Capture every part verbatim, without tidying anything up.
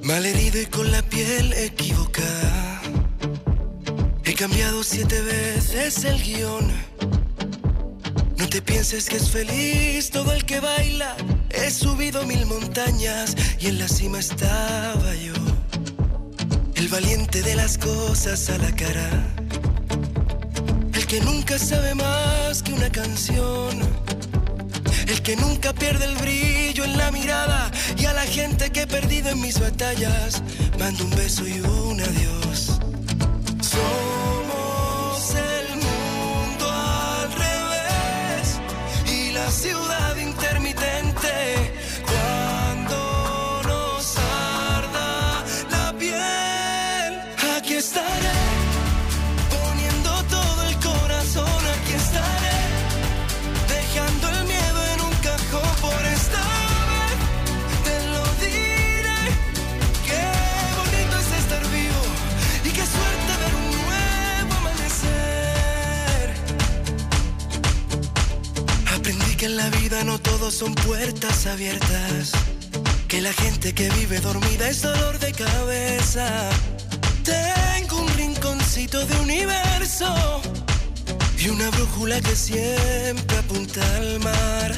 Malherido y con la piel equivocada, he cambiado siete veces el guión. No te pienses que es feliz todo el que baila. He subido mil montañas y en la cima estaba yo, el valiente de las cosas a la cara, el que nunca sabe más que una canción, el que nunca pierde el brillo en la mirada. Y a la gente que he perdido en mis batallas mando un beso y un adiós. Somos el mundo al revés y la ciudad intermitente. Cuando nos arda la piel, aquí estaré, poniendo todo el corazón. Aquí estaré, dejando el miedo en un cajón. Por esta vez te lo diré. Qué bonito es estar vivo y qué suerte ver un nuevo amanecer. Aprendí que en la vida no todos son puertas abiertas, que la gente que vive dormida es dolor de cabeza. Tengo un rinconcito de universo y una brújula que siempre apunta al mar.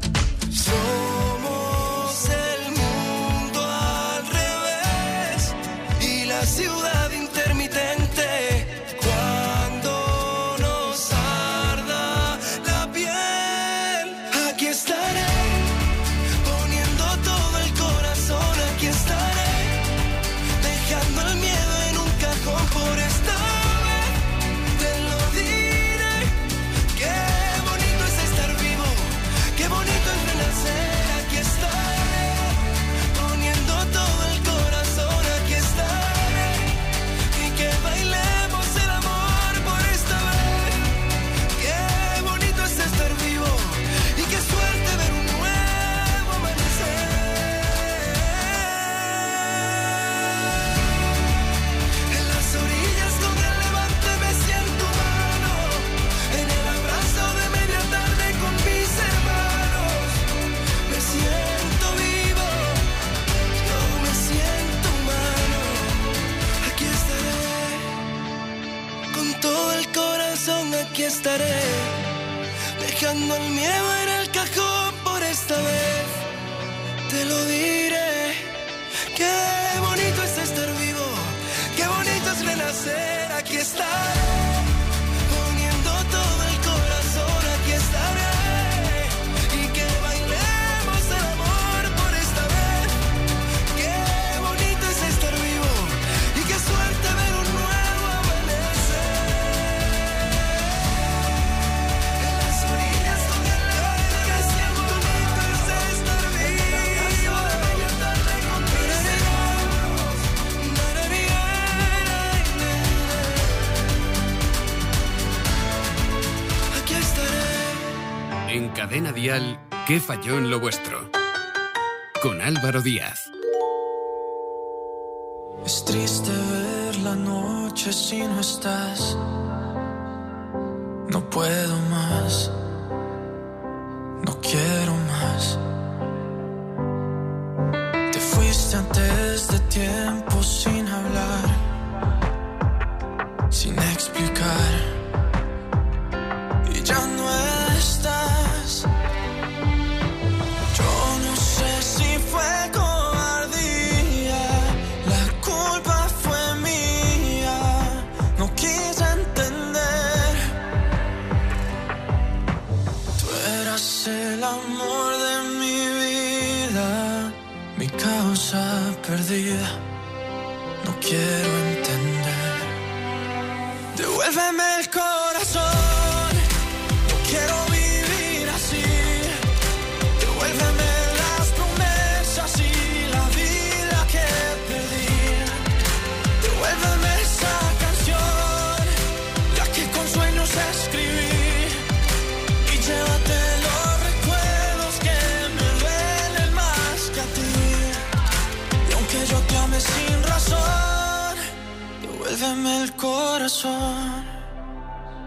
Somos el mundo al revés y la ciudad intermitente. Cuando nos arda la piel, aquí estaré, poniendo todo el corazón. Aquí estaré, dejando el miedo en un cajón. Por esta vez te lo diré. Qué bonito es estar vivo, qué bonito es renacer. Aquí estaré, poniendo todo el corazón. Aquí estaré, y que bailemos el amor por esta vez. Qué bonito es estar vivo y qué suerte ver un nuevo amanecer. En las orillas con el levante me siento humano, en el abrazo de media tarde con mis hermanos. Me siento vivo, yo me siento humano. Aquí estaré, con todo el corazón. Aquí estaré, dejando el miedo en el cajón. Por esta vez te lo diré. Qué bonito es estar vivo, qué bonito es renacer. Aquí estaré, poniendo todo el corazón. Aquí estaré, y que bailemos el amor por esta vez. Qué bonito es estar vivo y qué suerte ver un nuevo amanecer. En las orillas con el levante me siento bonito es estar vivo. De media tarde con mis hermanos. Aquí estaré. En Cadena Dial, ¿qué falló en lo vuestro? Con Álvaro Díaz. Es triste ver la noche si no estás. No puedo más, no quiero más. Te fuiste antes de tiempo sin hablar, sin explicar, y ya no estás. Yo no sé si fue cobardía, la culpa fue mía, no quise entender. Tú eras el amor de mi vida, mi causa perdida, no quiero entender. Devuélveme el corazón, no quiero vivir así. Devuélveme las promesas y la vida que perdí. Devuélveme esa canción, la que con sueños escribí. Y llévate los recuerdos que me duelen más que a ti. Y aunque yo te ame sin razón, devuélveme el corazón.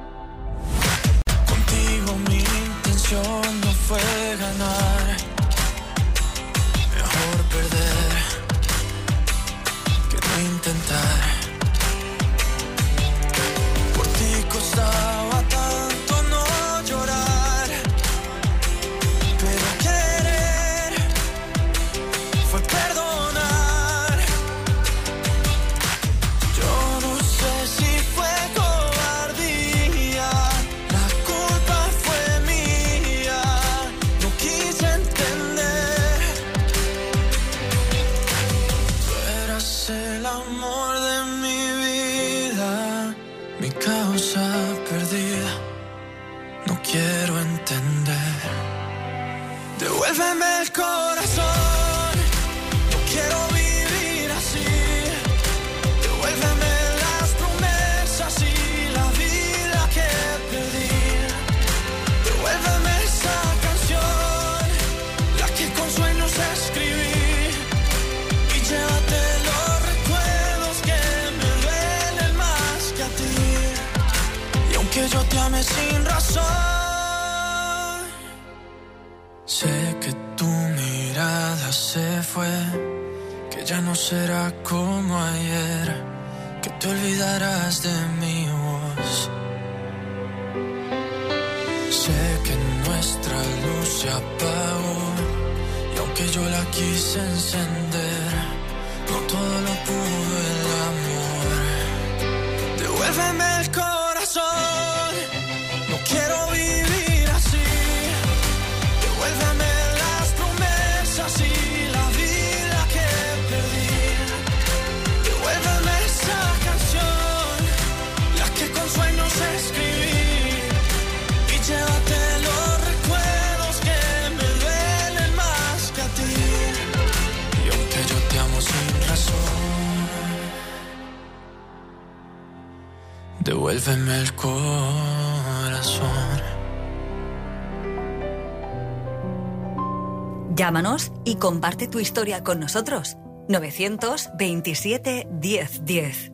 quiero entender. Devuélveme el corazón, no quiero vivir así. Devuélveme las promesas y la vida que perdí. Devuélveme esa canción, la que con sueños escribí. Y llévate los recuerdos que me duelen más que a ti. Y aunque yo te ame sin razón, sé que tu mirada se fue, que ya no será como ayer, que te olvidarás de mi voz. Sé que nuestra luz se apagó, y aunque yo la quise encender, no todo lo pudo el amor. Devuélveme el corazón, no quiero vivir así. Devuélveme las promesas y la vida que perdí. Devuélveme esa canción, la que con sueños escribí. Y llévate los recuerdos que me duelen más que a ti. Y aunque yo te amo sin razón, devuélveme el corazón. Llámanos y comparte tu historia con nosotros. novecientos veintisiete diez diez.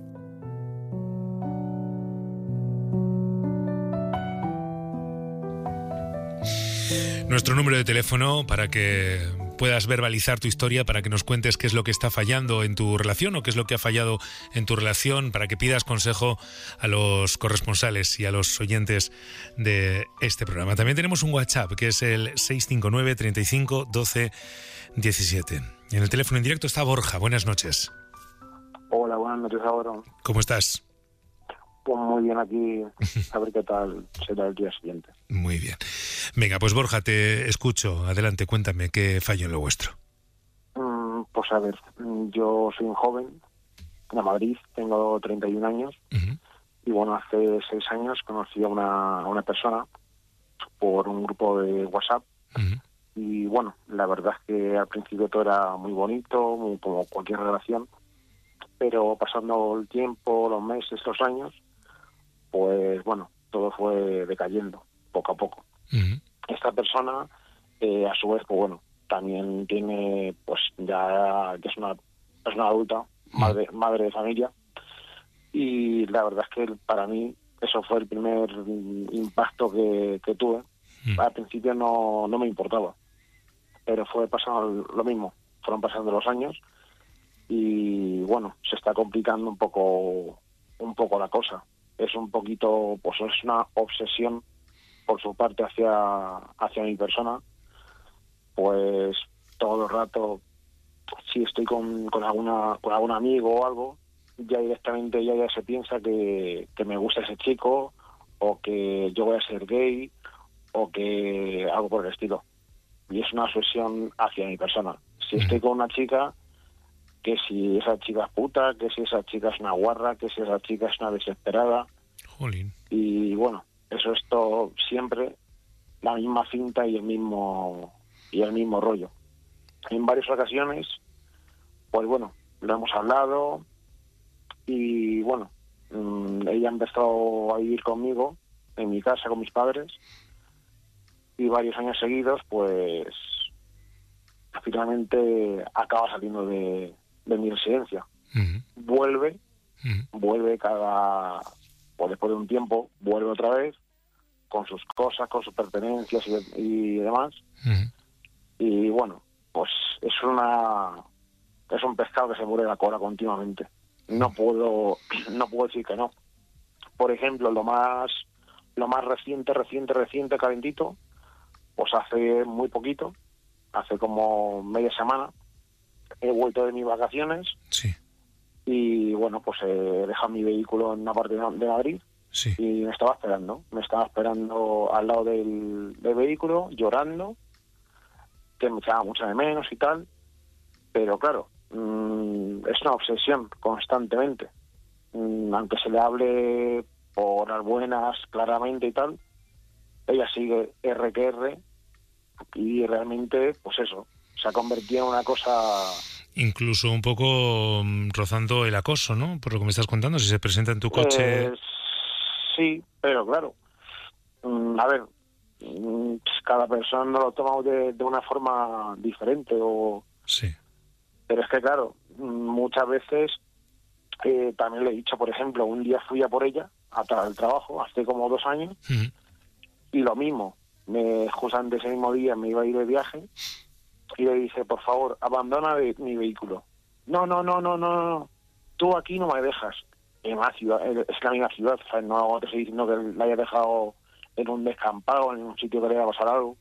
Nuestro número de teléfono para que puedas verbalizar tu historia, para que nos cuentes qué es lo que está fallando en tu relación o qué es lo que ha fallado en tu relación, para que pidas consejo a los corresponsales y a los oyentes de este programa. También tenemos un WhatsApp que es el seis cinco nueve, treinta y cinco, doce, diecisiete. En el teléfono en directo está Borja. Buenas noches. Hola, buenas noches, ahora. ¿Cómo estás? Pues muy bien aquí, a ver qué tal será el día siguiente. Muy bien. Venga, pues Borja, te escucho. Adelante, cuéntame qué falló en lo vuestro. Mm, pues a ver, yo soy un joven de Madrid, tengo treinta y un años. Uh-huh. Y bueno, hace seis años conocí a una, a una persona por un grupo de WhatsApp. Uh-huh. Y bueno, la verdad es que al principio todo era muy bonito, muy, como cualquier relación. Pero pasando el tiempo, los meses, los años, pues bueno, todo fue decayendo poco a poco. Uh-huh. Esta persona, eh, a su vez, pues bueno, también tiene, pues ya que es una persona adulta, madre, madre de familia, y la verdad es que para mí eso fue el primer impacto que, que tuve. Uh-huh. Al principio no, no me importaba, pero fue pasando lo mismo, fueron pasando los años y bueno, se está complicando un poco, un poco la cosa. Es un poquito, pues es una obsesión por su parte hacia, hacia mi persona. Pues todo el rato, si estoy con, con alguna, con algún amigo o algo, ya directamente ya, ya se piensa que, que me gusta ese chico, o que yo voy a ser gay, o que algo por el estilo. Y es una obsesión hacia mi persona. Si estoy con una chica, que si esa chica es puta, que si esa chica es una guarra, que si esa chica es una desesperada. Jolín. Y bueno, eso es todo siempre la misma cinta y el mismo y el mismo rollo. En varias ocasiones, pues bueno, lo hemos hablado y bueno, mmm, ella ha empezado a vivir conmigo en mi casa con mis padres y varios años seguidos, pues finalmente acaba saliendo de de mi residencia. Uh-huh. Vuelve, uh-huh. vuelve cada, o después de un tiempo, vuelve otra vez, con sus cosas, con sus pertenencias y, y demás. Uh-huh. Y bueno, pues es una, es un pescado que se muere la cola continuamente. No puedo, no puedo decir que no. Por ejemplo, lo más, lo más reciente, reciente, reciente, calentito, pues hace muy poquito, hace como media semana, he vuelto de mis vacaciones. Sí. Y bueno, pues he dejado mi vehículo en una parte de Madrid. Sí. Y me estaba esperando, me estaba esperando al lado del, del vehículo, llorando, que me echaba mucho de menos y tal, pero claro, mmm, es una obsesión constantemente, mmm, aunque se le hable por las buenas claramente y tal, ella sigue R que R, y realmente, pues eso, se ha convertido en una cosa... Incluso un poco mm, rozando el acoso, ¿no? Por lo que me estás contando, si se presenta en tu coche... Eh, sí, pero claro, mm, a ver, mm, cada persona lo toma de, de una forma diferente, o Sí. pero es que claro, mm, muchas veces eh, también le he dicho, por ejemplo, un día fui a por ella, a tra- al trabajo, hace como dos años, Ujú. y lo mismo, me, justamente ese mismo día me iba a ir de viaje, y le dije, por favor, abandona de, mi vehículo. No, no, no, no, no, no, tú aquí no me dejas. En la ciudad, es la misma ciudad, o sea, no te estoy diciendo que la haya dejado en un descampado, en un sitio que le haya pasado algo.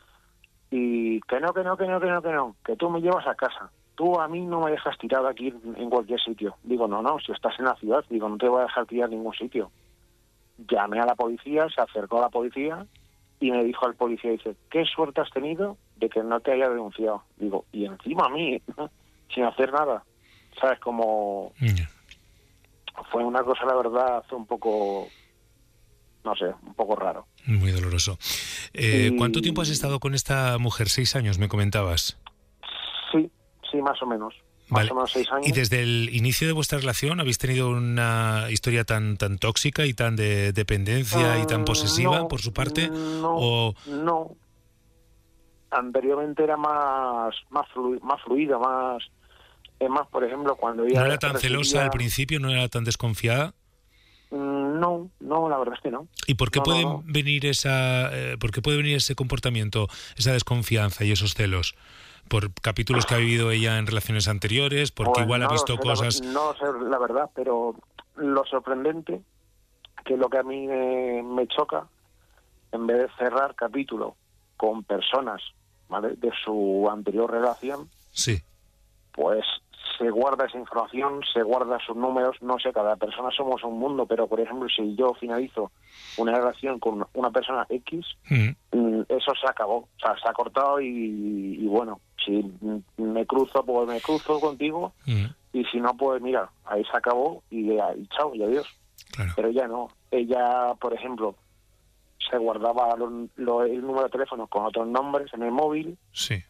Y que no, que no, que no, que no, que no, que tú me llevas a casa. Tú a mí no me dejas tirado aquí en, en cualquier sitio. Digo, no, no, si estás en la ciudad, digo, no te voy a dejar tirar en ningún sitio. Llamé a la policía, se acercó a la policía y me dijo al policía, dice, ¿qué suerte has tenido de que no te haya denunciado? Digo, y encima a mí, sin hacer nada. ¿Sabes? Como... Ya. Fue una cosa, la verdad, un poco, no sé, un poco raro. Muy doloroso. Eh, Y- ¿Cuánto tiempo has estado con esta mujer? Seis años, me comentabas. Sí, sí, más o menos. Más Vale. o menos seis años. ¿Y desde el inicio de vuestra relación habéis tenido una historia tan tan tóxica y tan de dependencia y tan Mm, posesiva no, por su parte? No, ¿O no. Anteriormente era más más, flu- más fluida, más... Es más, por ejemplo, cuando ella... no era tan recibía- celosa al principio, no era tan desconfiada? Mm, No, no, la verdad es que no. ¿Y por qué No, no, puede no. venir esa eh, por qué puede venir ese comportamiento, esa desconfianza y esos celos? ¿Por capítulos que ha vivido ella en relaciones anteriores? ¿Porque Pues igual ha no lo visto sé, la cosas? ver- no sé la verdad, pero lo sorprendente, que es lo que a mí me, me choca, en vez de cerrar capítulo con personas, ¿vale?, de su anterior relación, Sí. pues se guarda esa información, se guarda sus números, no sé, cada persona somos un mundo, pero por ejemplo, si yo finalizo una relación con una persona X, Mm. mm, eso se acabó, o sea, se ha cortado y, y bueno, si mm, me cruzo, pues me cruzo contigo, Mm. y si no, pues mira, ahí se acabó y, y chao, y adiós. Claro. Pero ella no, ella, por ejemplo, se guardaba lo- lo- el número de teléfono con otros nombres en el móvil, Sí.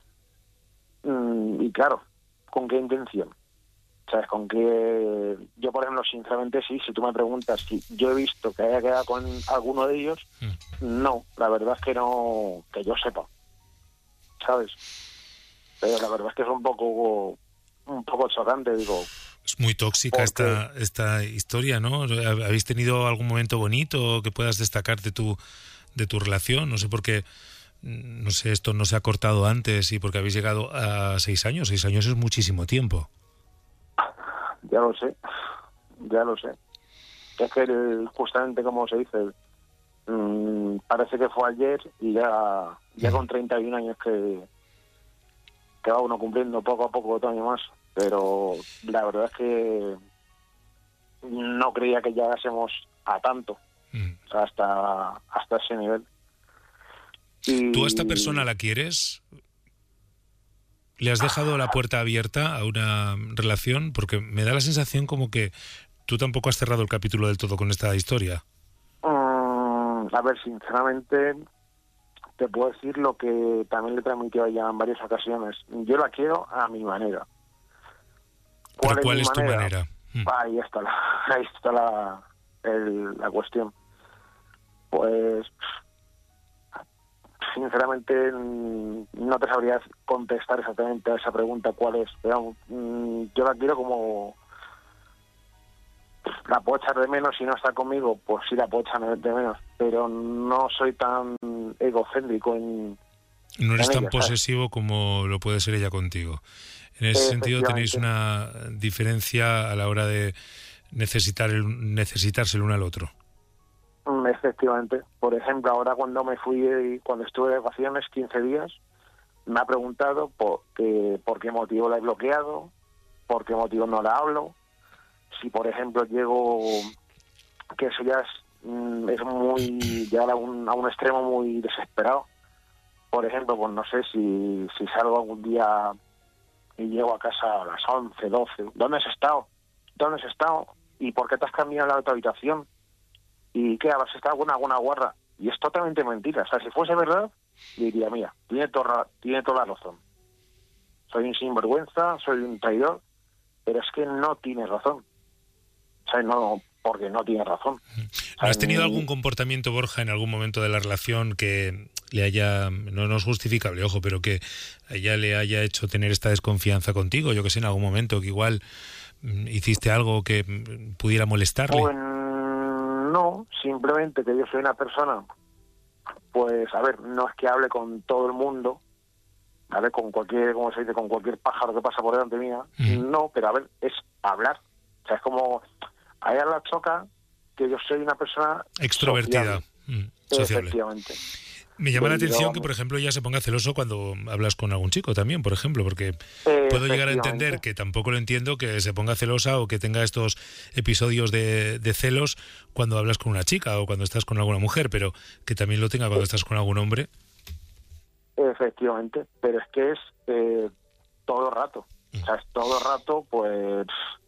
mm, y claro, ¿con qué intención? ¿Sabes? Con qué... Yo, por ejemplo, sinceramente, sí, si tú me preguntas si yo he visto que haya quedado con alguno de ellos, Mm. no, la verdad es que no, que yo sepa, ¿sabes? Pero la verdad es que es un poco, un poco chocante, digo. Es muy tóxica ¿Por esta esta historia, ¿no? ¿Habéis tenido algún momento bonito que puedas destacar de tu de tu relación? No sé por qué, mm, no sé, esto no se ha cortado antes y porque habéis llegado a seis años. Seis años es muchísimo tiempo. Ya lo sé, ya lo sé. Es que el- justamente como se dice, mmm, parece que fue ayer y ya, ya con treinta y un años que, que va uno cumpliendo poco a poco otro año más. Pero la verdad es que no creía que llegásemos a tanto, Mm. o sea, hasta, hasta ese nivel. Y... ¿Tú a esta persona la quieres? ¿Le has dejado la puerta abierta a una relación? Porque me da la sensación como que tú tampoco has cerrado el capítulo del todo con esta historia. Mm, a ver, sinceramente, te puedo decir lo que también le he transmitido a ella en varias ocasiones. Yo la quiero a mi manera. ¿Pero ¿Cuál, cuál es, es mi tu manera? Mm. Ahí está la, ahí está la, el- la cuestión. Pues, sinceramente, mm, no te sabría contestar exactamente a esa pregunta cuál es. Pero, mm, yo la quiero como... La puedo echar de menos si no está conmigo, pues sí la puedo echar de menos, pero no soy tan egocéntrico en... No eres en tan ella, ¿sabes? posesivo como lo puede ser ella contigo. En ese sentido tenéis una diferencia a la hora de necesitar el, necesitarse el uno al otro. Mm, Efectivamente. Por ejemplo, ahora cuando me fui, cuando estuve de vacaciones, quince días, me ha preguntado por qué, por qué motivo la he bloqueado, por qué motivo no la hablo. Si, por ejemplo, llego, que eso ya es, mm, es muy, llegar a un, a un extremo muy desesperado. Por ejemplo, pues no sé, si, si salgo algún día y llego a casa a las once, doce, ¿dónde has estado? ¿Dónde has estado? ¿Y por qué te has cambiado la otra habitación? ¿Y qué? ¿Has estado con alguna guarra? Y es totalmente mentira. O sea, si fuese verdad, diría, mira, tiene, toda, tiene toda la razón. Soy un sinvergüenza, soy un traidor, pero es que no tienes razón. O sea, no, porque no tienes razón. O sea, ¿No has tenido ni... algún comportamiento, Borja, en algún momento de la relación que le haya, no, no es justificable, ojo, pero que ella le haya hecho tener esta desconfianza contigo? Yo que sé, en algún momento que igual mm, hiciste algo que mm, pudiera molestarle. Pues no, simplemente que yo soy una persona, pues, a ver, no es que hable con todo el mundo, ¿vale? Con cualquier, como se dice, con cualquier pájaro que pasa por delante mía, mm. no, pero a ver, es hablar. O sea, es como, a ella la choca que yo soy una persona extrovertida, sociable. Mm, sociable. Efectivamente. Me llama la atención Pero, que, por ejemplo, ella se ponga celoso cuando hablas con algún chico también, por ejemplo, porque puedo llegar a entender, que tampoco lo entiendo, que se ponga celosa o que tenga estos episodios de, de celos cuando hablas con una chica o cuando estás con alguna mujer, pero que también lo tenga cuando estás con algún hombre. Efectivamente, pero es que es eh, todo el rato. Mm. O sea, es todo el rato, pues,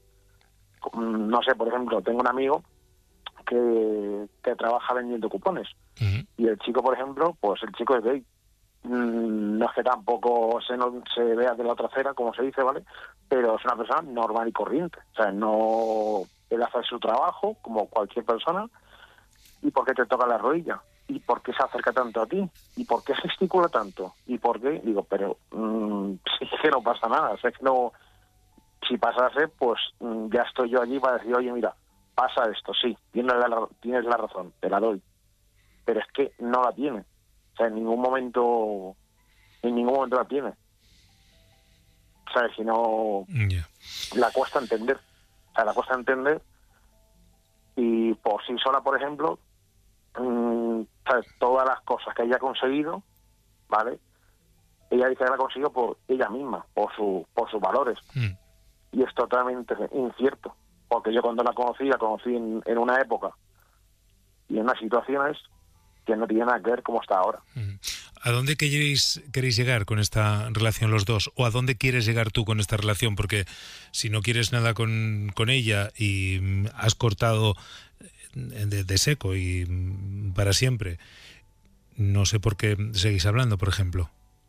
no sé, por ejemplo, tengo un amigo que, que trabaja vendiendo cupones. Uh-huh. Y el chico, por ejemplo, pues el chico es gay. Mm, no es que tampoco se, no, se vea de la otra acera, como se dice, ¿vale? Pero es una persona normal y corriente. O sea, no... Él hace su trabajo, como cualquier persona. ¿Y por qué te toca la rodilla? ¿Y por qué se acerca tanto a ti? ¿Y por qué gesticula tanto? ¿Y por qué? Digo, pero mmm, sí que no pasa nada. O sea, es que no... Si pasase, pues mmm, ya estoy yo allí para decir, oye, mira, pasa esto, sí, tienes la, tienes la razón, te la doy. Pero es que no la tiene. O sea, en ningún momento, en ningún momento la tiene. O sea, si no, yeah. la cuesta entender. O sea, la cuesta entender. Y por sí sola, por ejemplo, mmm, ¿sabes? Todas las cosas que ella ha conseguido, ¿vale? Ella dice que la ha conseguido por ella misma, por su, por sus valores. Mm. Y es totalmente incierto. Porque yo cuando la conocí, la conocí en, en una época y en unas situaciones que no tienen nada que ver como está ahora. ¿A dónde queréis, queréis llegar con esta relación los dos? ¿O a dónde quieres llegar tú con esta relación? Porque si no quieres nada con, con ella y has cortado de, de seco y para siempre, no sé por qué seguís hablando, por ejemplo.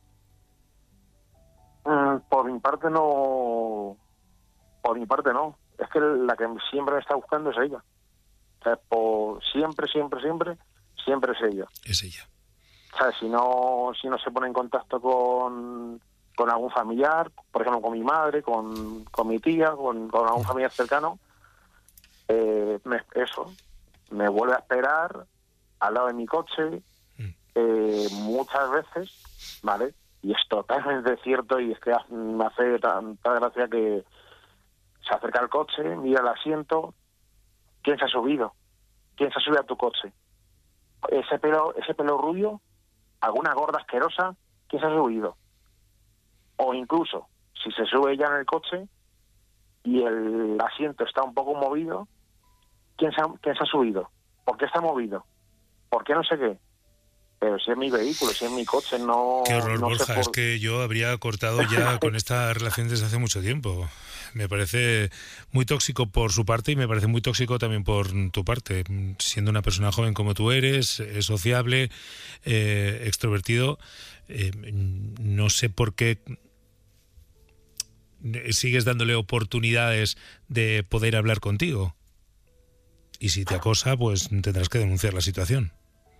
Mm, por mi parte no... Por mi parte no. Es que la que siempre me está buscando es ella. O sea, por siempre, siempre, siempre, siempre es ella. Es ella. O sea, si no, si no se pone en contacto con, con algún familiar, por ejemplo, con mi madre, con, con mi tía, con, con algún familiar cercano, eh, me, eso, me vuelve a esperar al lado de mi coche, eh, muchas veces, ¿vale? Y es totalmente cierto, y es que me hace tanta gracia que se acerca al coche, mira el asiento. ¿Quién se ha subido? ¿Quién se ha subido a tu coche? Ese pelo, ese pelo rubio, alguna gorda asquerosa, ¿quién se ha subido? O incluso, si se sube ella en el coche y el asiento está un poco movido, ¿quién se ha, quién se ha subido? ¿Por qué está movido? ¿Por qué no sé qué? Pero si es mi vehículo, si es mi coche, no... Qué horror, no Borja, sé por... es que yo habría cortado ya con esta relación desde hace mucho tiempo. Me parece muy tóxico por su parte y me parece muy tóxico también por tu parte. Siendo una persona joven como tú eres, eh, sociable, eh, extrovertido, eh, no sé por qué sigues dándole oportunidades de poder hablar contigo. Y si te acosa, pues tendrás que denunciar la situación.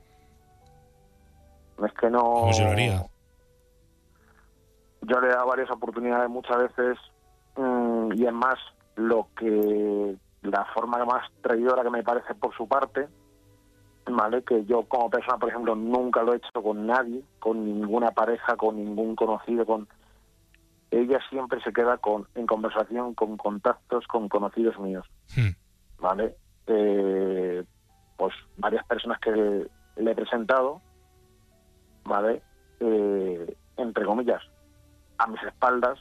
Es que no... ¿Cómo se lo haría? Yo le he dado varias oportunidades muchas veces, mmm, y es más, lo que la forma más traidora que me parece por su parte, ¿vale? Que yo como persona, por ejemplo, nunca lo he hecho con nadie, con ninguna pareja, con ningún conocido, con... Ella siempre se queda con en conversación con contactos, con conocidos míos, hmm. ¿vale? Eh, pues varias personas que le, le he presentado, ¿vale? Eh, entre comillas, a mis espaldas,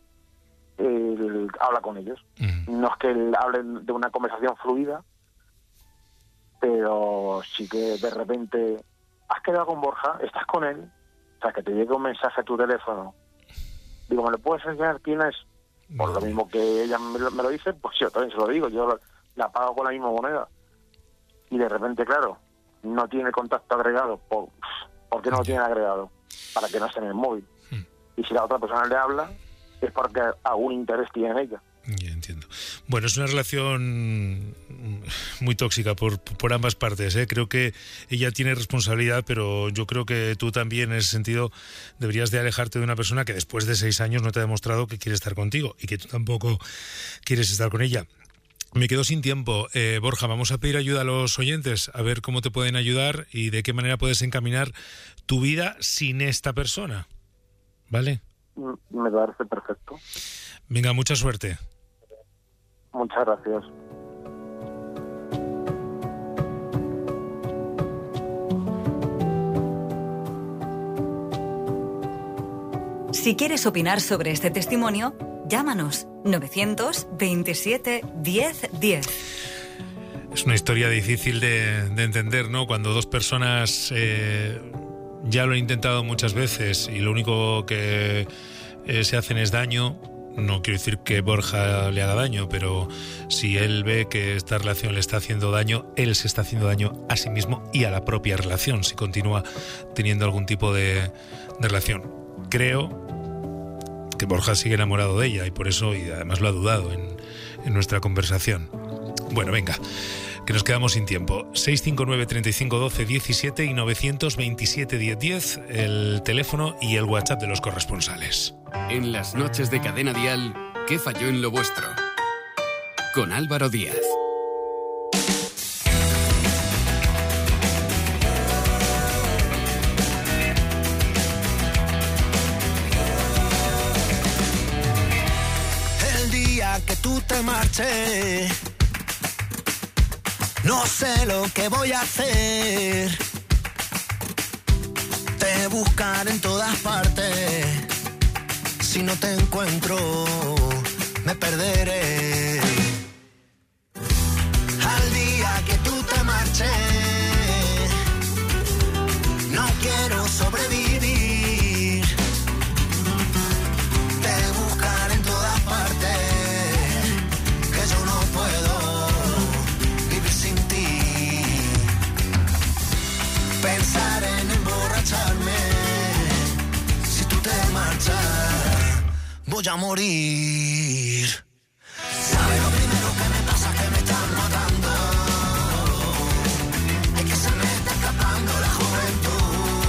él habla con ellos. Mm. No es que él hable de una conversación fluida, pero sí que de repente has quedado con Borja, estás con él, o sea, que te llegue un mensaje a tu teléfono. Digo, ¿me lo puedes enseñar quién es? Por lo mismo que ella me lo, me lo dice, pues yo también se lo digo, yo la pago con la misma moneda. Y de repente, claro, no tiene contacto agregado, ¿por, ¿por qué no lo tiene agregado? Para que no esté en el móvil. Hmm. Y si la otra persona le habla, es porque algún interés tiene en ella. Ya entiendo. Bueno, es una relación muy tóxica por, por ambas partes, ¿eh? Creo que ella tiene responsabilidad, pero yo creo que tú también, en ese sentido, deberías de alejarte de una persona que después de seis años no te ha demostrado que quiere estar contigo y que tú tampoco quieres estar con ella. Me quedo sin tiempo. Eh, Borja, vamos a pedir ayuda a los oyentes, a ver cómo te pueden ayudar y de qué manera puedes encaminar tu vida sin esta persona. ¿Vale? Me parece perfecto. Venga, mucha suerte. Muchas gracias. Si quieres opinar sobre este testimonio, llámanos novecientos veintisiete diez diez. Es una historia difícil de, de entender, ¿no? Cuando dos personas eh, ya lo han intentado muchas veces y lo único que eh, se hacen es daño. No quiero decir que Borja le haga daño, pero si él ve que esta relación le está haciendo daño, él se está haciendo daño a sí mismo y a la propia relación, si continúa teniendo algún tipo de, de relación. Creo que Borja sigue enamorado de ella y por eso, y además lo ha dudado en, en nuestra conversación. Bueno, venga, que nos quedamos sin tiempo. seis cinco nueve, treinta y cinco, doce, diecisiete y novecientos veintisiete, diez, diez, el teléfono y el WhatsApp de los corresponsales. En las noches de Cadena Dial, ¿qué falló en lo vuestro? Con Álvaro Díaz. El día que tú te marches, no sé lo que voy a hacer. Te buscaré en todas partes. Si no te encuentro, me perderé. Al día que tú te marches, no quiero sobrevivir. Te buscaré en todas partes, que yo no puedo vivir sin ti. Pensar en emborracharme, si tú te marchas, voy a morir. ¿Sabes lo primero que me pasa? Que me están matando. Es que se me está escapando la juventud.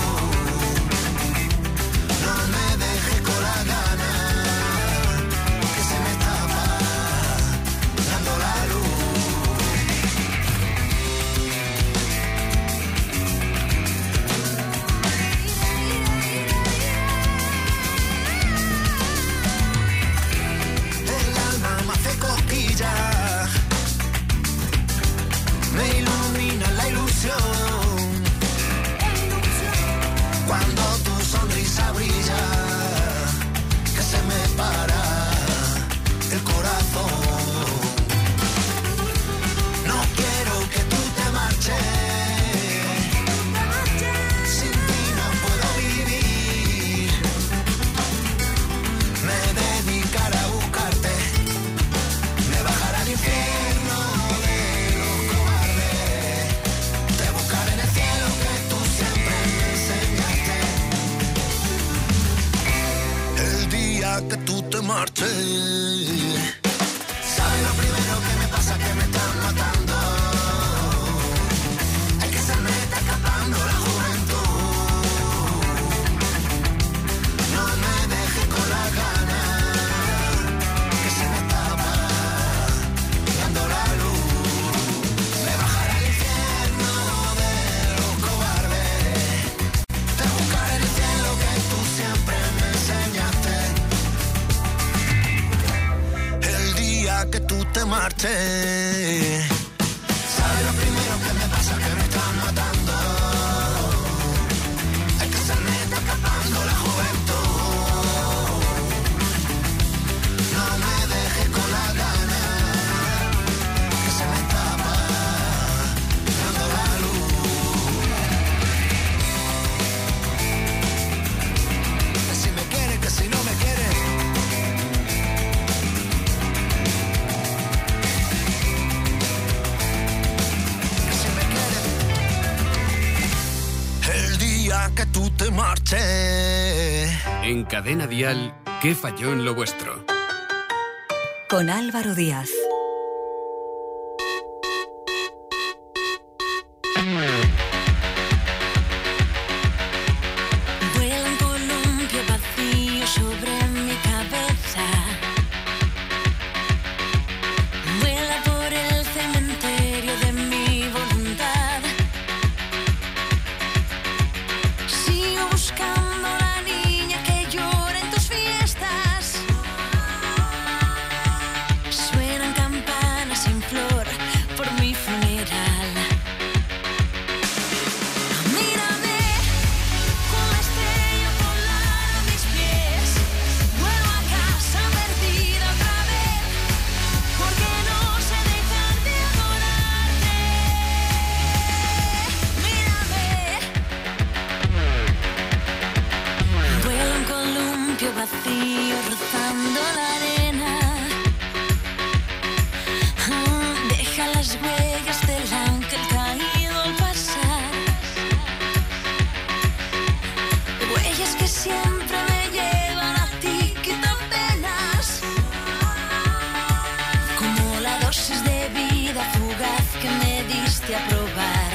No me dejes con la gana, que se me está apagando la luz. Me ilumina la ilusión cuando tu sonrisa brilla, que se me para el corazón. No quiero que tú te marches, sin ti no puedo vivir. Me dedicaré a buscarte, me bajaré al infierno de los cobardes. Te buscaré en el cielo que tú siempre me enseñaste. El día que tú te marches, ¿sabes lo primero que me pasa? Que me están matando. Es que se me está escapando la juventud. No me dejes con la gana, que se me está apagando la luz. Me bajaré al infierno de los cobardes. Te buscaré en el cielo que tú siempre me enseñaste. El día que tú te marches, ¿sabes lo primero que me pasa? Que me están matando. Es que se me está escapando la juventud. No me dejes con la gana, que se me está apagando la luz. Que si me quieres, que si no me quieres. día que tú te marches. En Cadena Dial, ¿qué falló en lo vuestro? Con Álvaro Díaz. Vuela un columpio vacío sobre mi cabeza. Vuela por el cementerio de mi voluntad. Sigo buscando la niña que llora en tus fiestas. Suenan campanas sin flor por mi funeral. Mírame con la estrella polar a mis pies. Vuelvo a casa perdida otra vez, porque no sé dejar de adorarte. Mírame. Vuelo un columpio vacío rozando la arena. Ah, deja las huellas del ángel caído al pasar. Huellas que siempre me llevan a ti, quitan penas. Como la dosis de vida fugaz que me diste a probar.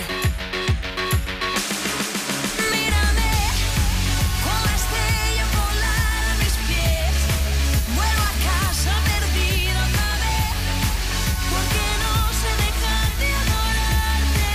Mírame con la estrella polar a mis pies. Vuelvo a casa perdida otra vez, porque no sé dejar de adorarte.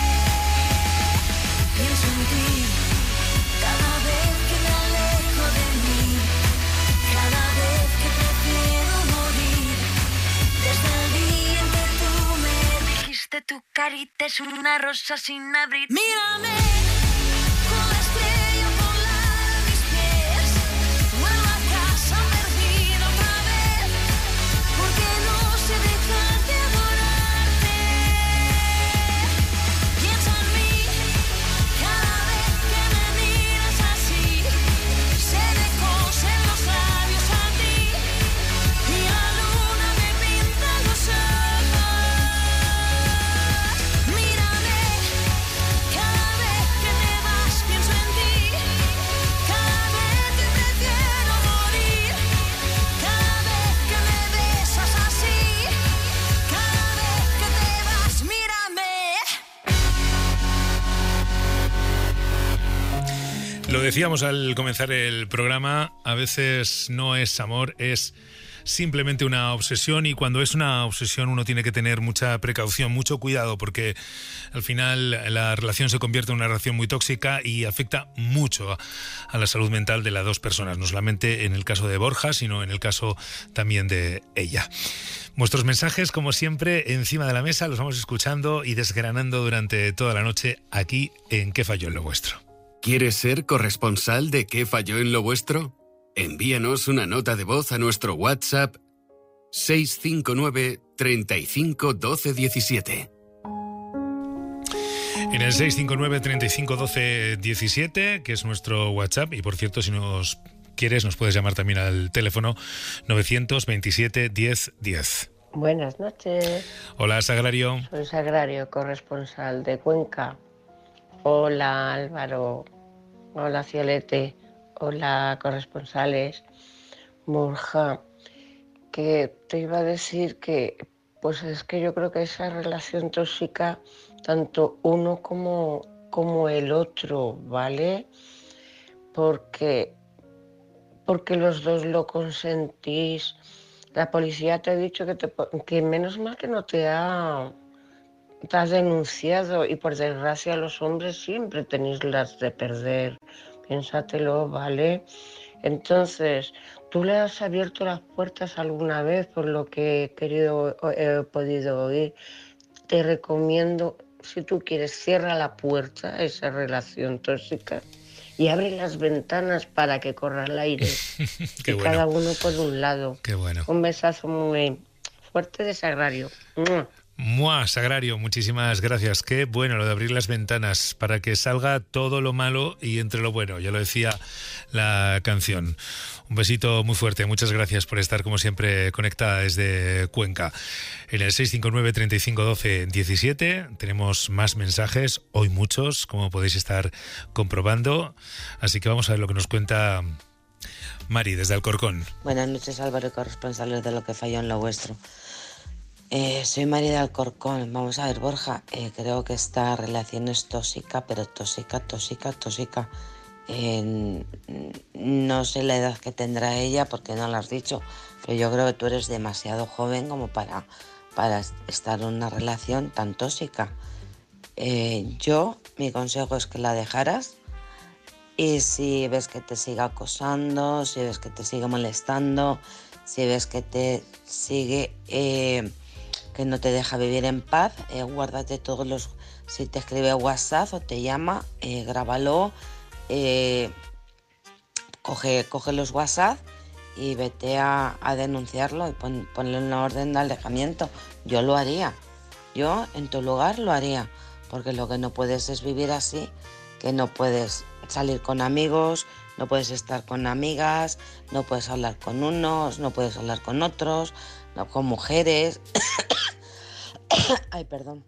Pienso en ti cada vez que me alejo de mí, cada vez que prefiero morir. Desde el día en que tú me dijiste tu carita es una rosa sin abrir. Mírame con la estrella polar a mis pies. Vuelvo a casa perdida otra vez, porque no sé dejar de adorarte. Piensa en mí cada vez que me miras así. Se me cosen los labios a ti, y la luna me pinta los ojos. Mírame cada vez que te vas, pienso en ti. Cada vez que prefiero morir. Cada vez que me besas así. Cada vez que te vas, mírame. Lo decíamos al comenzar el programa, a veces no es amor, es simplemente una obsesión, y cuando es una obsesión uno tiene que tener mucha precaución, mucho cuidado, porque al final la relación se convierte en una relación muy tóxica y afecta mucho a la salud mental de las dos personas, no solamente en el caso de Borja, sino en el caso también de ella. Vuestros mensajes, como siempre, encima de la mesa, los vamos escuchando y desgranando durante toda la noche aquí en ¿Qué falló en lo vuestro? ¿Quieres ser corresponsal de ¿Qué falló en lo vuestro? Envíanos una nota de voz a nuestro WhatsApp seis cinco nueve, treinta y cinco, doce, diecisiete. En el seis cinco nueve, treinta y cinco, doce, diecisiete, que es nuestro WhatsApp, y por cierto, si nos quieres, nos puedes llamar también al teléfono novecientos veintisiete, diez, diez. Buenas noches. Hola, Sagrario. Soy Sagrario, corresponsal de Cuenca. Hola, Álvaro. Hola, Ciolete. Hola, corresponsales. Borja, que te iba a decir que, pues es que yo creo que esa relación tóxica, tanto uno como, como el otro, ¿vale? Porque, porque los dos lo consentís. La policía te ha dicho que, te, que menos mal que no te ha, te has denunciado, y por desgracia los hombres siempre tenéis las de perder. Piénsatelo, ¿vale? Entonces, ¿tú le has abierto las puertas alguna vez? Por lo que he querido, he podido oír. Te recomiendo, si tú quieres, cierra la puerta a esa relación tóxica y abre las ventanas para que corra el aire. Qué y bueno. cada uno por un lado. Qué bueno. Un besazo muy fuerte de Sagrario. Mua, Sagrario, muchísimas gracias. Qué bueno lo de abrir las ventanas para que salga todo lo malo y entre lo bueno. Ya lo decía la canción. Un besito muy fuerte. Muchas gracias por estar, como siempre, conectada desde Cuenca. En el seis cinco nueve, treinta y cinco, doce, diecisiete tenemos más mensajes, hoy muchos, como podéis estar comprobando. Así que vamos a ver lo que nos cuenta Mari, desde Alcorcón. Buenas noches, Álvaro y corresponsales de Lo que falló en lo vuestro. Eh, soy María de Alcorcón. Vamos a ver, Borja, eh, creo que esta relación es tóxica, pero tóxica, tóxica, tóxica. Eh, no sé la edad que tendrá ella porque no lo has dicho, pero yo creo que tú eres demasiado joven como para, para estar en una relación tan tóxica. Eh, yo, mi consejo es que la dejaras, y si ves que te sigue acosando, si ves que te sigue molestando, si ves que te sigue... Eh, que no te deja vivir en paz, eh, guárdate todos los... Si te escribe WhatsApp o te llama, eh, grábalo, eh, coge, coge los WhatsApp y vete a, a denunciarlo y pon, ponle una orden de alejamiento. Yo lo haría, yo en tu lugar lo haría, porque lo que no puedes es vivir así, que no puedes salir con amigos, no puedes estar con amigas, no puedes hablar con unos, no puedes hablar con otros, no con mujeres. Ay, perdón.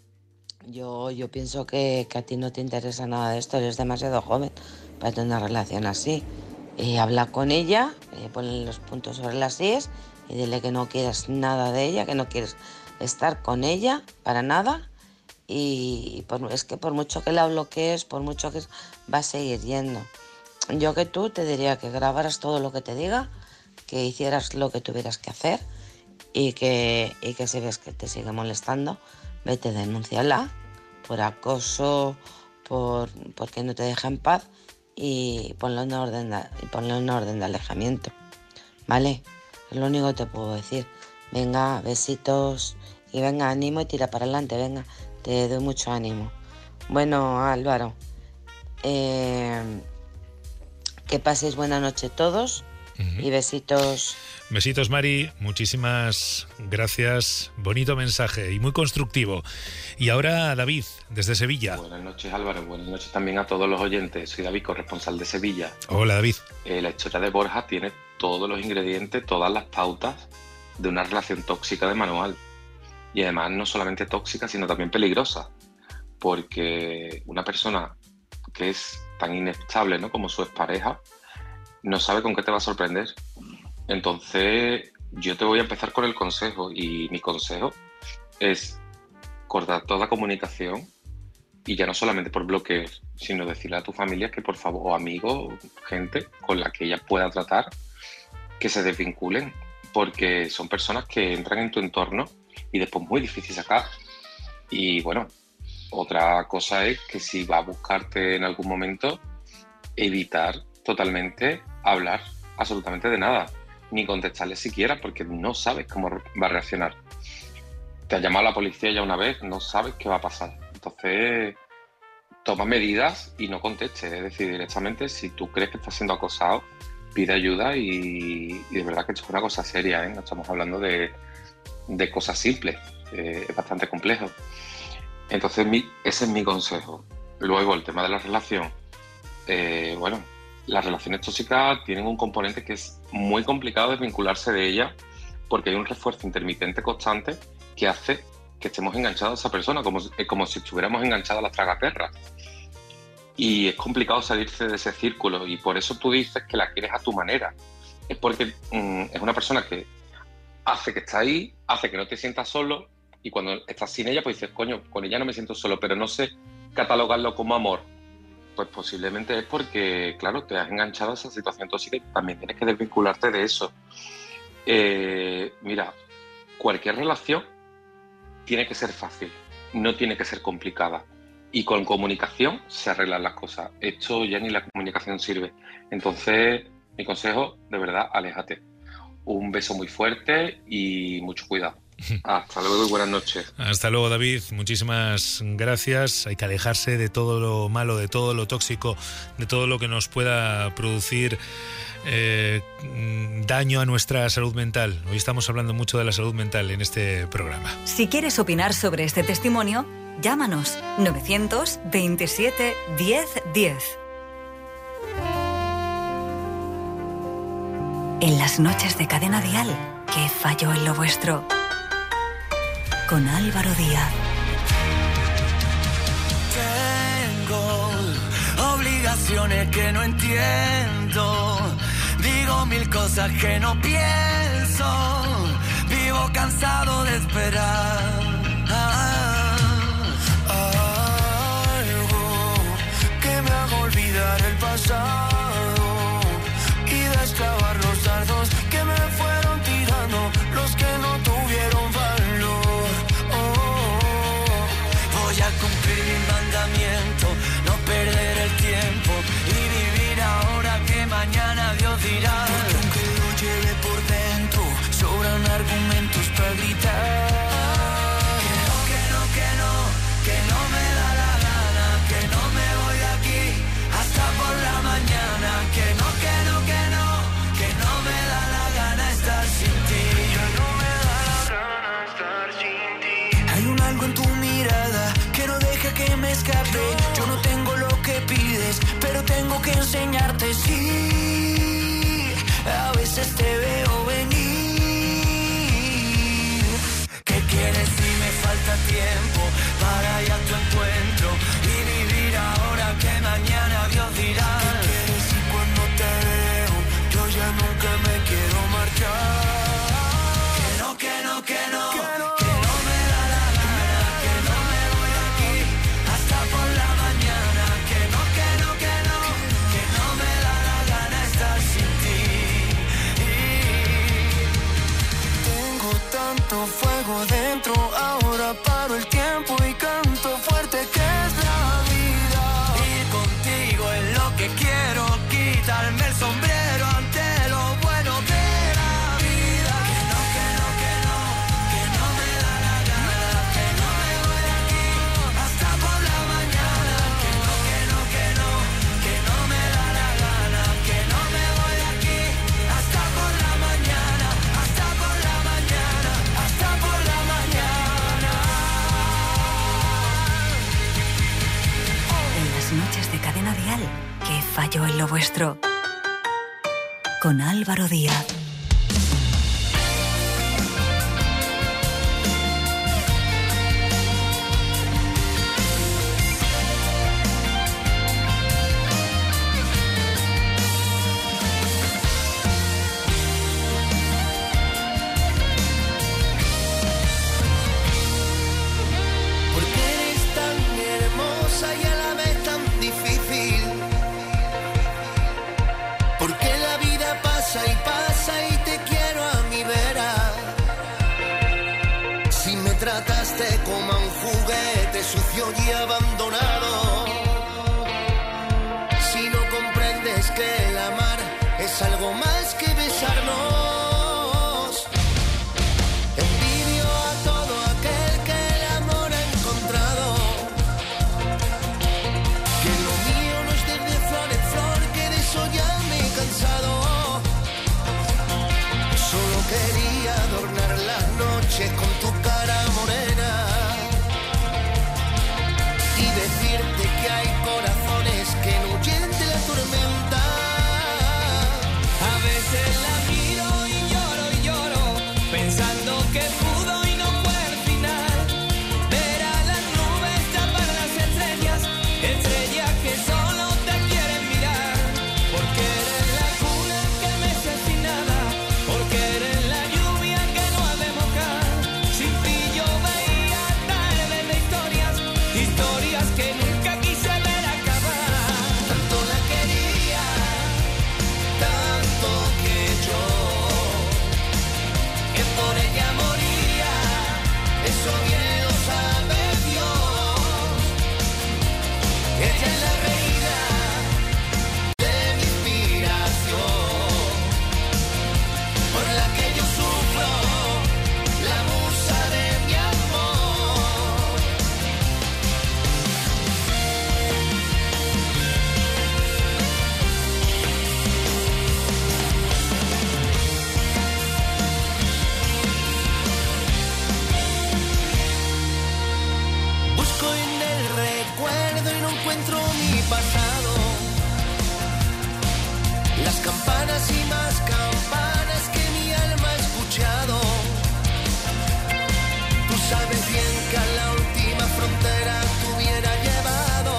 Yo, yo pienso que, que a ti no te interesa nada de esto, eres demasiado joven para tener una relación así. Y habla con ella, eh, ponle los puntos sobre las íes y dile que no quieres nada de ella, que no quieres estar con ella para nada. Y por, es que por mucho que la bloquees, por mucho que va a seguir yendo. Yo que tú te diría que grabaras todo lo que te diga, que hicieras lo que tuvieras que hacer. Y que, y que si ves que te sigue molestando, vete, denúnciala por acoso, por porque no te deja en paz y ponle una orden de, y ponle una orden de alejamiento, ¿vale? Es lo único que te puedo decir. Venga, besitos y venga, ánimo y tira para adelante, venga, te doy mucho ánimo. Bueno, Álvaro, eh, que paséis buena noche todos. Uh-huh. Y besitos. Besitos, Mari, muchísimas gracias. Bonito mensaje y muy constructivo. Y ahora David, desde Sevilla. Buenas noches, Álvaro. Buenas noches también a todos los oyentes. Soy David, corresponsal de Sevilla. Hola, David. Eh, la historia de Borja tiene todos los ingredientes, todas las pautas de una relación tóxica de manual. Y además no solamente tóxica, sino también peligrosa. Porque una persona que es tan inestable, ¿no?, como su expareja, no sabe con qué te va a sorprender. Entonces, yo te voy a empezar con el consejo. Y mi consejo es cortar toda comunicación. Y ya no solamente por bloqueos, sino decirle a tu familia que por favor, o amigos, gente con la que ella pueda tratar, que se desvinculen. Porque son personas que entran en tu entorno y después es muy difícil sacar. Y bueno, otra cosa es que si va a buscarte en algún momento, evitar totalmente hablar absolutamente de nada, ni contestarle siquiera, porque no sabes cómo va a reaccionar. Te ha llamado la policía ya una vez, no sabes qué va a pasar. Entonces, toma medidas y no contestes. Es decir, directamente, si tú crees que estás siendo acosado, pide ayuda y, y de verdad que esto es una cosa seria, ¿eh? No estamos hablando de, de cosas simples, eh, es bastante complejo. Entonces, mi, ese es mi consejo. Luego, el tema de la relación. Eh, bueno, las relaciones tóxicas tienen un componente que es muy complicado desvincularse de ella, porque hay un refuerzo intermitente constante que hace que estemos enganchados a esa persona, como, como si estuviéramos enganchados a las tragaperras. Y es complicado salirse de ese círculo, y por eso tú dices que la quieres a tu manera. Es porque mmm, es una persona que hace que está ahí, hace que no te sientas solo, y cuando estás sin ella, pues dices, coño, con ella no me siento solo, pero no sé catalogarlo como amor. Pues posiblemente es porque, claro, te has enganchado a esa situación tóxica y también tienes que desvincularte de eso. Eh, mira, cualquier relación tiene que ser fácil, no tiene que ser complicada. Y con comunicación se arreglan las cosas. Esto ya ni la comunicación sirve. Entonces, mi consejo, de verdad, aléjate. Un beso muy fuerte y mucho cuidado. Hasta luego y buenas noches. Hasta luego, David. Muchísimas gracias. Hay que alejarse de todo lo malo, de todo lo tóxico, de todo lo que nos pueda producir eh, daño a nuestra salud mental. Hoy estamos hablando mucho de la salud mental en este programa. Si quieres opinar sobre este testimonio, llámanos novecientos veintisiete diez diez. En las noches de Cadena Dial, ¿qué falló en lo vuestro? Con Álvaro Díaz. Tengo obligaciones que no entiendo. Digo mil cosas que no pienso. Vivo cansado de esperar. Algo que me haga olvidar el pasado y desclavar los dardos que me fueron tirando los que no tuvieron valor. Oh, voy a cumplir mi mandamiento, no perder el tiempo y vivir ahora que mañana Dios dirá. Porque aunque lo lleve por dentro, sobran argumentos para gritar. Que no, que no, que no, que no me da la gana, que no me voy de aquí hasta por la mañana. Que no, que no, que no, que no me da la gana estar sin ti. Que no me da la gana estar sin ti. Hay un algo en tu mirada que no deja que me escape. Yo no tengo lo que pides, pero tengo que enseñarte. Sí, a veces te veo venir. ¿Qué quieres si me falta tiempo para ir a tu encuentro y vivir ahora que mañana Dios dirá? ¿Qué quieres si cuando te veo yo ya nunca me quiero marchar? Que no, que no, que no, que no me da la gana, que no me voy de aquí hasta por la mañana. Que no, que no, que no, que no me da la gana estar sin ti. Tengo tanto fuego dentro, ahora paro el tiempo y canto fuerte que es la vida. Ir contigo es lo que quiero, quitarme el sombrero ante lo bueno de la vida. Que no, que no, que no, que no me da la gana, que no me voy de aquí hasta por la mañana. Que no, que no, que no, que no me da la gana, que no me voy de aquí hasta por la mañana, hasta por la mañana, hasta por la mañana. En las noches de Cadena Dial, ¿qué falló en lo vuestro? Con Álvaro Díaz. Porque eres tan hermosa y a la vez tan difícil. Porque la vida pasa y pasa y te quiero a mi vera. Si me trataste como a un juguete sucio y abandonado. Si no comprendes que el amar es algo más que besarnos. Envidio a todo aquel que el amor ha encontrado. Que lo mío no es desde flor en flor, que de eso ya me he cansado. Solo quería adornar las noches con tu cara morena y decirte que hay corazones que no huyen de la tormenta. A veces la miro las campanas y más campanas que mi alma ha escuchado. Tú sabes bien que a la última frontera te hubiera llevado,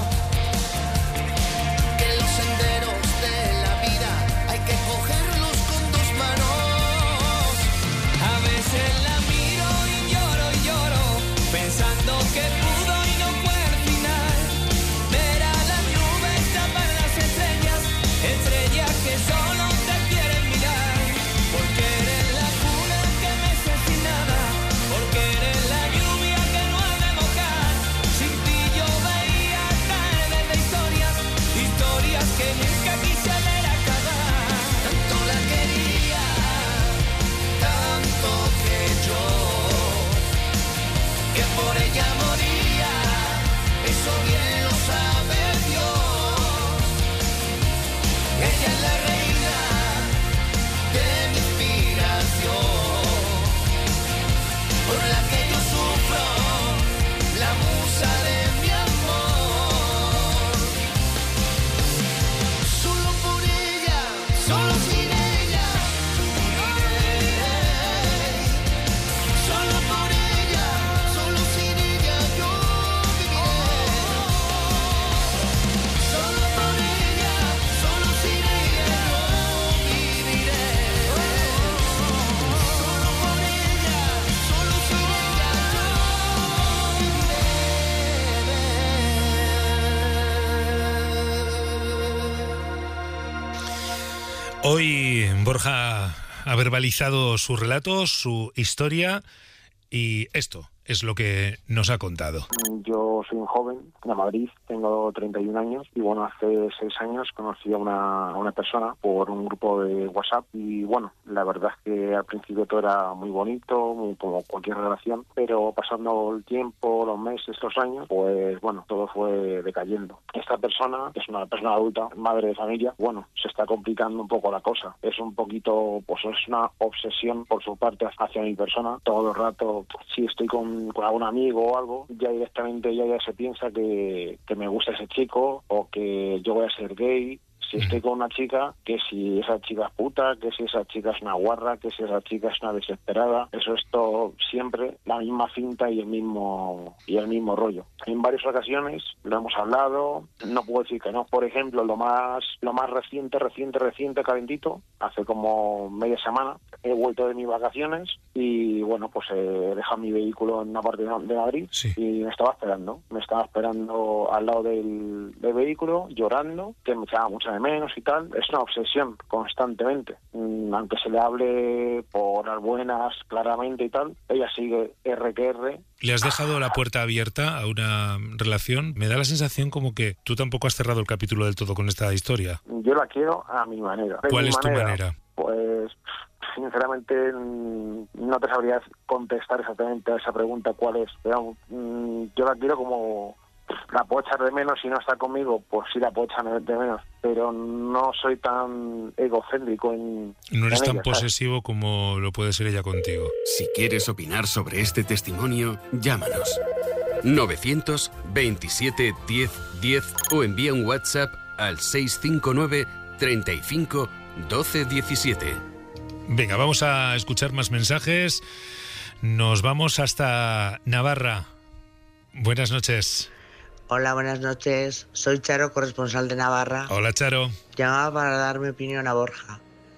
que los senderos de la vida hay que cogerlos con dos manos. A veces la miro y lloro y lloro, pensando que pudo y no fue al final. Ver a las nubes tapar las estrellas, estrellas que solo te quieren mirar. Porque eres la cuna que me sé sin nada, porque eres la lluvia que no ha de mojar. Sin ti yo veía caer desde historias, historias que nunca quise ver acabar. Tanto la quería, tanto que yo, que por ella moría, eso bien lo sabe Dios. Ella es la reina de mi inspiración, por la que yo sufro, la musa de mi amor. Solo por ella, solo sin ella, viviré. Solo por ella, solo sin ella yo viviré. Solo por ella, solo sin ella yo viviré. Solo por ella, solo sin ella yo viviré. Hoy Borja ha verbalizado su relato, su historia, y esto es lo que nos ha contado. Yo soy un joven de Madrid, tengo treinta y un años y bueno, hace seis años conocí a una, a una persona por un grupo de WhatsApp y bueno, la verdad es que al principio todo era muy bonito, muy, como cualquier relación, pero pasando el tiempo, los meses, los años, pues bueno, todo fue decayendo. Esta persona, que es una persona adulta, madre de familia, bueno, se está complicando un poco la cosa. Es un poquito, pues es una obsesión por su parte hacia mi persona. Todo el rato, si estoy con con algún amigo o algo, ya directamente ella ya se piensa que, que me gusta ese chico o que yo voy a ser gay. Si estoy con una chica, que si esa chica es puta, que si esa chica es una guarra, que si esa chica es una desesperada. Eso es todo siempre la misma finta y el mismo y el mismo rollo. En varias ocasiones lo hemos hablado, no puedo decir que no. Por ejemplo, lo más lo más reciente, reciente, reciente, calentito, hace como media semana, he vuelto de mis vacaciones y bueno, pues he dejado mi vehículo en una parte de Madrid Sí. y me estaba esperando. Me estaba esperando al lado del, del vehículo, llorando, que me echaba mucho de menos y tal. Es una obsesión constantemente. Mm, aunque se le hable por las buenas claramente y tal, ella sigue R que R. ¿Le has dejado la puerta abierta a una relación? Me da la sensación como que tú tampoco has cerrado el capítulo del todo con esta historia. Yo la quiero a mi manera. De ¿Cuál mi es tu manera? Pues sinceramente mm, no te sabría contestar exactamente a esa pregunta cuál es. Pero, mm, yo la quiero como... La puedo echar de menos si no está conmigo, pues sí la puedo echar de menos, pero no soy tan egocéntrico en No eres en tan ella, ¿sabes? posesivo como lo puede ser ella contigo. Si quieres opinar sobre este testimonio, llámanos. novecientos veintisiete diez diez o envía un WhatsApp al seis cinco nueve treinta y cinco doce diecisiete. Venga, vamos a escuchar más mensajes. Nos vamos hasta Navarra. Buenas noches. Hola, buenas noches. Soy Charo, corresponsal de Navarra. Hola, Charo. Llamaba para dar mi opinión a Borja.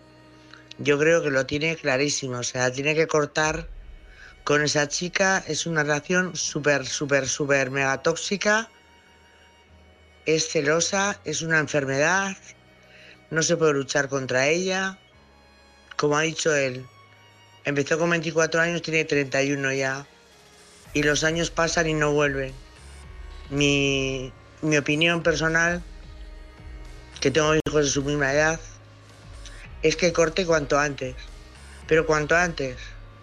Yo creo que lo tiene clarísimo. O sea, tiene que cortar con esa chica. Es una relación súper, súper, súper mega tóxica. Es celosa, es una enfermedad. No se puede luchar contra ella. Como ha dicho él, empezó con veinticuatro años, tiene treinta y uno ya. Y los años pasan y no vuelven. Mi, mi opinión personal, que tengo hijos de su misma edad, es que corte cuanto antes. Pero cuanto antes.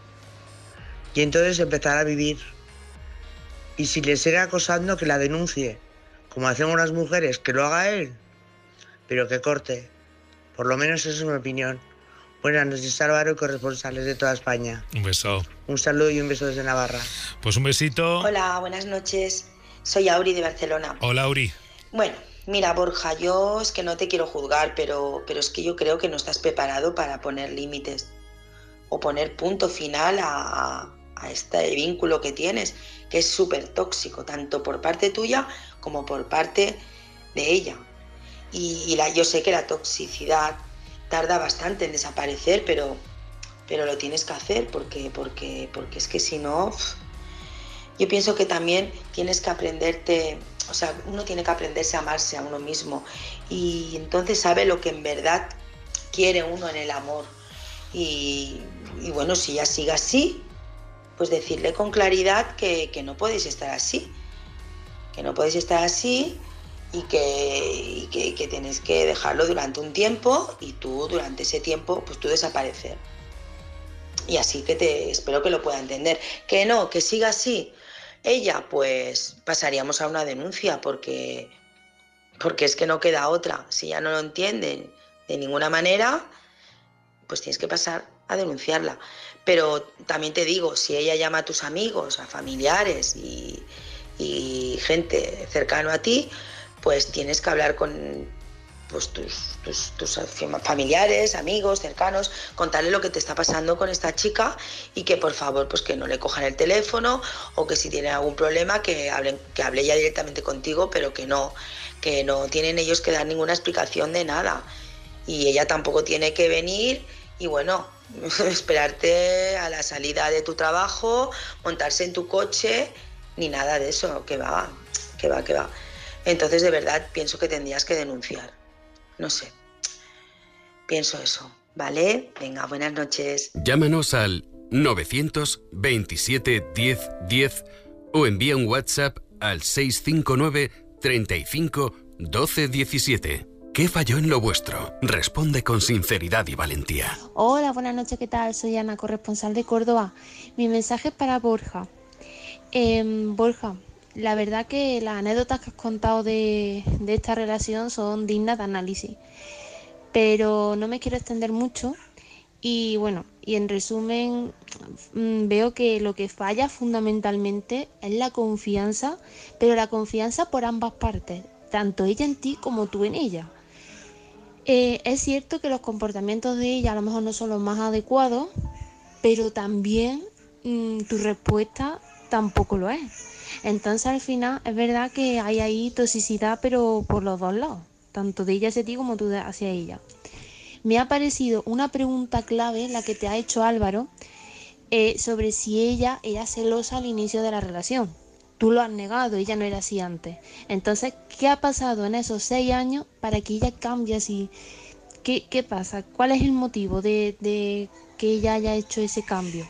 Y entonces empezar a vivir. Y si le sigue acosando, que la denuncie. Como hacemos las mujeres, que lo haga él. Pero que corte. Por lo menos esa es mi opinión. Buenas noches, Álvaro y corresponsales de toda España. Un beso. Un saludo y un beso desde Navarra. Pues un besito. Hola, buenas noches. Soy Auri de Barcelona. Hola, Auri. Bueno, Mira, Borja, yo es que no te quiero juzgar, pero, pero es que yo creo que no estás preparado para poner límites o poner punto final a, a este vínculo que tienes, que es súper tóxico, tanto por parte tuya como por parte de ella. Y, y la, yo sé que la toxicidad tarda bastante en desaparecer, pero, pero lo tienes que hacer porque, porque, porque es que si no... Yo pienso que también tienes que aprenderte, o sea, uno tiene que aprenderse a amarse a uno mismo y entonces sabe lo que en verdad quiere uno en el amor. Y, y bueno, si ya sigue así, pues decirle con claridad que, que no podéis estar así, que no podéis estar así y que, y que, que tienes que dejarlo durante un tiempo y tú durante ese tiempo, pues tú desaparecer. Y así que te espero que lo pueda entender. Que no, que siga así. Ella, pues pasaríamos a una denuncia porque, porque es que no queda otra. Si ya no lo entienden de ninguna manera, pues tienes que pasar a denunciarla. Pero también te digo, si ella llama a tus amigos, a familiares y, y gente cercana a ti, pues tienes que hablar con pues, tus, tus, tus familiares, amigos, cercanos, contarle lo que te está pasando con esta chica y que por favor pues que no le cojan el teléfono o que si tienen algún problema que hablen, que hable ya directamente contigo, pero que no, que no tienen ellos que dar ninguna explicación de nada. Y ella tampoco tiene que venir y bueno, esperarte a la salida de tu trabajo, montarse en tu coche, ni nada de eso, que va, que va, que va. Entonces de verdad pienso que tendrías que denunciar. No sé, pienso eso, ¿vale? Venga, buenas noches. Llámanos al novecientos veintisiete diez diez o envía un WhatsApp al seiscientos cincuenta y nueve treinta y cinco doce diecisiete. ¿Qué falló en lo vuestro? Responde con sinceridad y valentía. Hola, buenas noches, ¿qué tal? Soy Ana, corresponsal de Córdoba. Mi mensaje es para Borja. Eh, Borja, la verdad que las anécdotas que has contado de, de esta relación son dignas de análisis, pero no me quiero extender mucho y bueno, y en resumen mmm, veo que lo que falla fundamentalmente es la confianza, pero la confianza por ambas partes, tanto ella en ti como tú en ella. Eh, es cierto que los comportamientos de ella a lo mejor no son los más adecuados, pero también mmm, tu respuesta tampoco lo es. Entonces al final es verdad que hay ahí toxicidad, pero por los dos lados, tanto de ella hacia ti como tú hacia ella. Me ha parecido una pregunta clave la que te ha hecho Álvaro eh, sobre si ella era celosa al inicio de la relación. Tú lo has negado, ella no era así antes. Entonces, ¿qué ha pasado en esos seis años para que ella cambie así? ¿Qué, qué pasa? ¿Cuál es el motivo de, de que ella haya hecho ese cambio?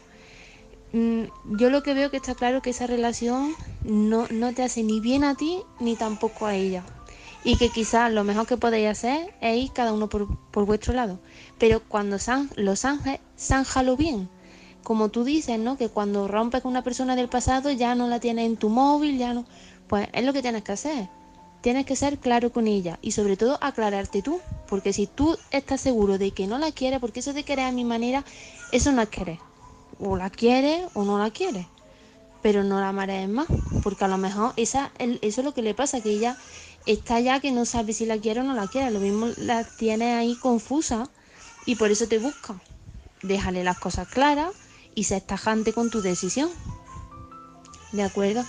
Yo lo que veo que está claro que esa relación no, no te hace ni bien a ti ni tampoco a ella y que quizás lo mejor que podéis hacer es ir cada uno por, por vuestro lado, pero cuando san, los ángeles, zánjalo bien, como tú dices, ¿no? Que cuando rompes con una persona del pasado ya no la tienes en tu móvil, ya no, pues es lo que tienes que hacer. Tienes que ser claro con ella y sobre todo aclararte tú, porque si tú estás seguro de que no la quieres, porque eso de querer a mi manera, eso no es querer. O la quiere o no la quiere, pero no la marees más, porque a lo mejor esa, el, eso es lo que le pasa, que ella está ya que no sabe si la quiere o no la quiere, lo mismo la tiene ahí confusa y por eso te busca. Déjale las cosas claras y sé tajante con tu decisión, ¿de acuerdo?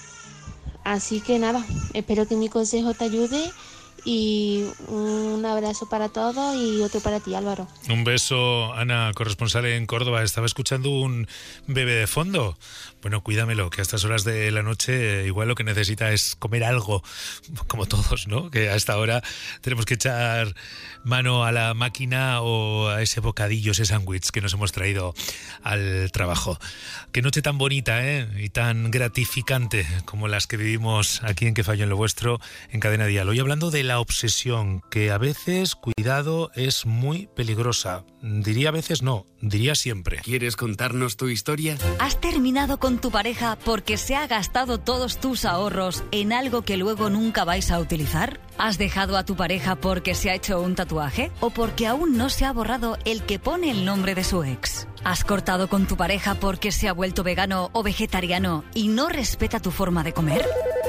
Así que nada, espero que mi consejo te ayude y un abrazo para todos y otro para ti, Álvaro. Un beso, Ana, corresponsal en Córdoba. Estaba escuchando un bebé de fondo. Bueno, cuídamelo, que a estas horas de la noche igual lo que necesita es comer algo, como todos, ¿no? Que a esta hora tenemos que echar mano a la máquina o a ese bocadillo, ese sándwich que nos hemos traído al trabajo. Qué noche tan bonita, ¿eh? Y tan gratificante como las que vivimos aquí en Que Falló en lo Vuestro, en Cadena Dial. Hoy hablando de la obsesión, que a veces, cuidado, es muy peligrosa. Diría a veces no, diría siempre. ¿Quieres contarnos tu historia? ¿Has terminado con tu pareja porque se ha gastado todos tus ahorros en algo que luego nunca vais a utilizar? ¿Has dejado a tu pareja porque se ha hecho un tatuaje? ¿O porque aún no se ha borrado el que pone el nombre de su ex? ¿Has cortado con tu pareja porque se ha vuelto vegano o vegetariano y no respeta tu forma de comer?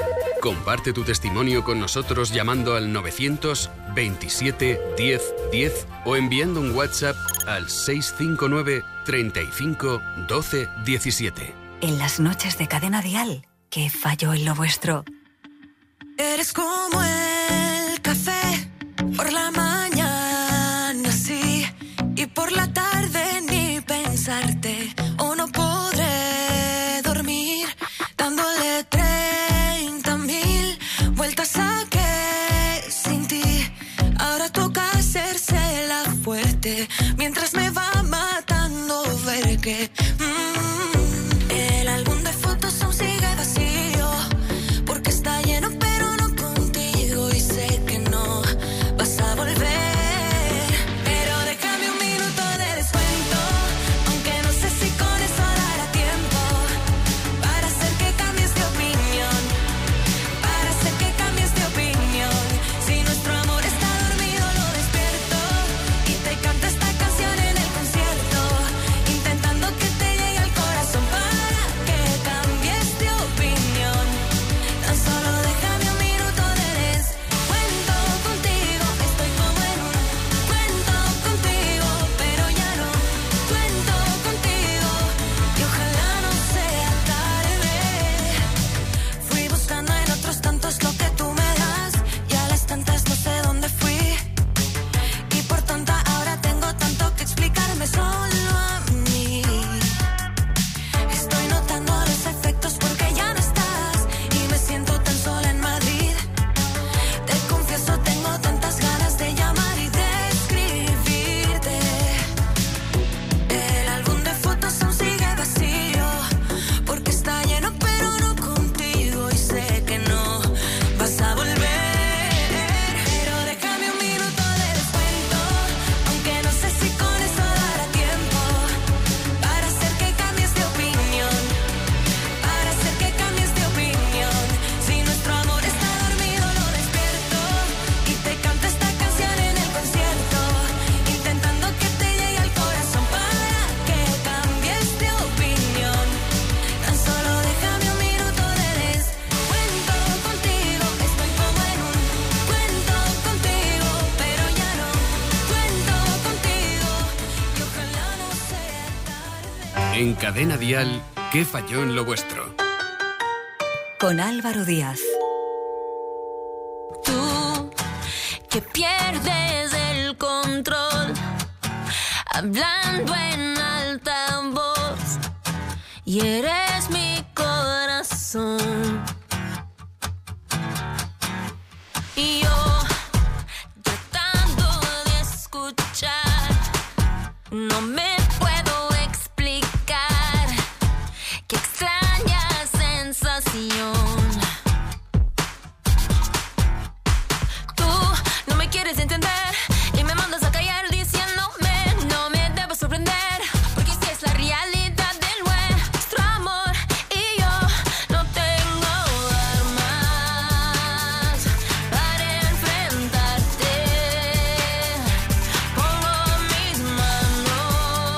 Comparte tu testimonio con nosotros llamando al novecientos veintisiete diez diez o enviando un WhatsApp al seis cinco nueve treinta y cinco doce diecisiete. En las noches de Cadena Dial, ¿qué falló en lo vuestro? Eres como el café, por la mañana sí, y por la tarde ni pensarte, o no podré dormir, dándole treinta mil vueltas a que sin ti, ahora toca hacerse la fuerte, mientras me va matando ver que mm, el álbum de fotos aún sigue vacío, porque está lleno pero no contigo, y sé que no vas a volver, pero déjame un minuto de descuento, aunque no sé si con eso dará tiempo, para hacer que cambies de opinión, para hacer que cambies de opinión, si nuestro amor está dormido lo despierto, y te canto esta canción en el concierto, intentando que te llegue al corazón para que cambies de opinión, tan solo déjame un minuto de descuento contigo, estoy como en un cuento contigo, pero ya no cuento contigo, y ojalá no sea tarde, fui buscando en otros tantos lo que tú me das, y a las tantas no sé dónde fui, y por tonta ahora tengo tanto que explicarme solo a mí, estoy notando los efectos porque ya no estás, y me siento tan sola en Madrid, te confieso tengo tantas ganas de llamar y de escribirte, el álbum de fotos aún sigue vacío, porque está lleno pero no contigo, y sé que no vas a volver, pero déjame un minuto de descuento, aunque no sé si con eso dará tiempo, para hacer que cambies de opinión, para hacer que cambies de opinión, si nuestro amor está dormido lo despierto, y te canto esta canción en el concierto, intentando que te llegue al corazón para que cambies de opinión, tan solo déjame un minuto de descuento contigo, estoy como en un cuento contigo, pero ya no cuento contigo, y ojalá no sea tarde. En Cadena Dial, ¿qué falló en lo vuestro? Con Álvaro Díaz. Tú que pierdes el control, hablando en alta voz, y eres mi corazón. Y yo tratando de escuchar, no me puedo explicar qué extraña sensación. Tú no me quieres entender y me mandas a callar diciéndome no me debo sorprender, porque si es la realidad de nuestro amor y yo no tengo armas para enfrentarte. Pongo mis manos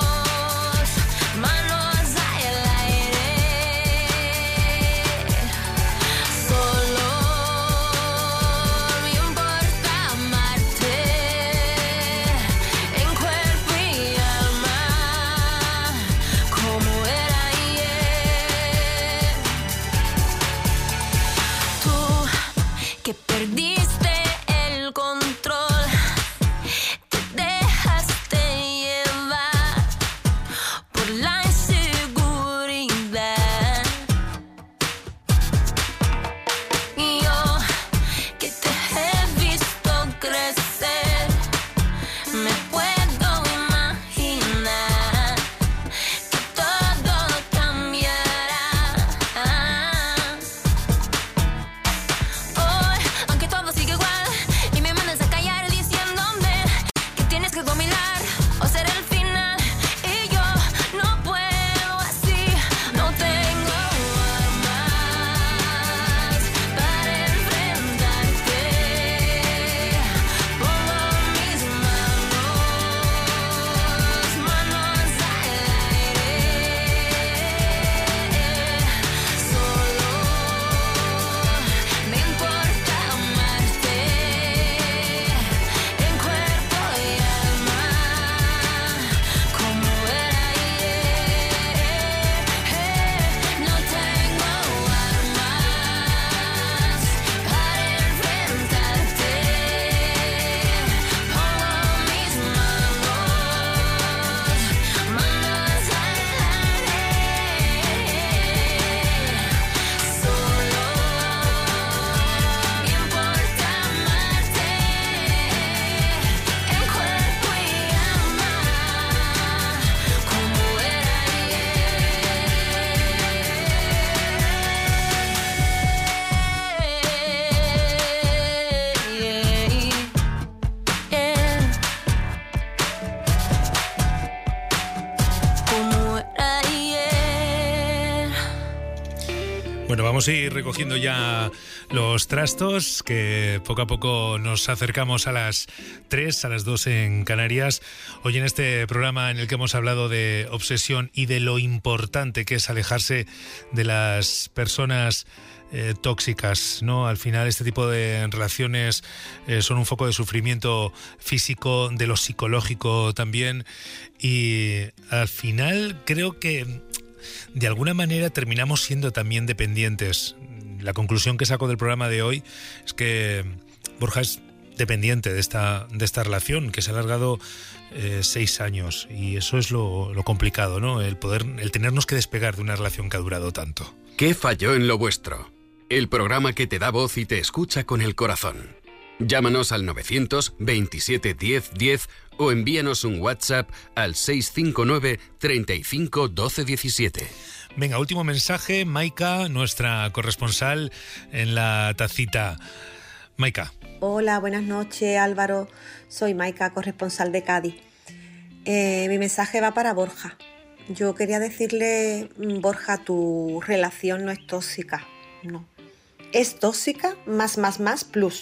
Bueno, vamos a ir recogiendo ya los trastos, que poco a poco nos acercamos a las tres, a las dos en Canarias. Hoy en este programa en el que hemos hablado de obsesión y de lo importante que es alejarse de las personas eh, tóxicas, ¿no? Al final este tipo de relaciones eh, son un foco de sufrimiento físico, de lo psicológico también, y al final creo que de alguna manera terminamos siendo también dependientes. La conclusión que saco del programa de hoy es que Borja es dependiente de esta, de esta relación que se ha alargado eh, seis años, y eso es lo, lo complicado, ¿no? El poder, el tenernos que despegar de una relación que ha durado tanto. ¿Qué falló en lo vuestro? El programa que te da voz y te escucha con el corazón. Llámanos al novecientos veintisiete diez diez o envíanos un WhatsApp al seis cinco nueve treinta y cinco doce diecisiete. Venga, último mensaje. Maika, nuestra corresponsal en la tacita. Maika. Hola, buenas noches, Álvaro. Soy Maika, corresponsal de Cádiz. Eh, mi mensaje va para Borja. Yo quería decirle, Borja, tu relación no es tóxica, no. Es tóxica más, más, más, plus.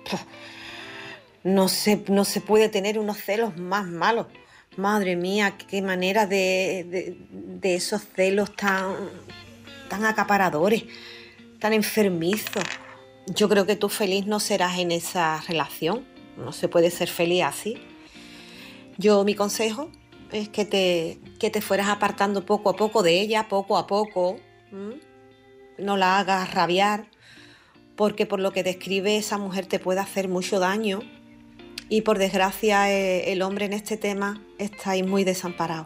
No se, no se puede tener unos celos más malos. Madre mía, qué manera de, de, de esos celos tan, tan acaparadores, tan enfermizos. Yo creo que tú feliz no serás en esa relación. No se puede ser feliz así. Yo, mi consejo es que te, que te fueras apartando poco a poco de ella, poco a poco. ¿Mm? No la hagas rabiar, porque por lo que describe esa mujer te puede hacer mucho daño, y por desgracia eh, el hombre en este tema estáis muy desamparados.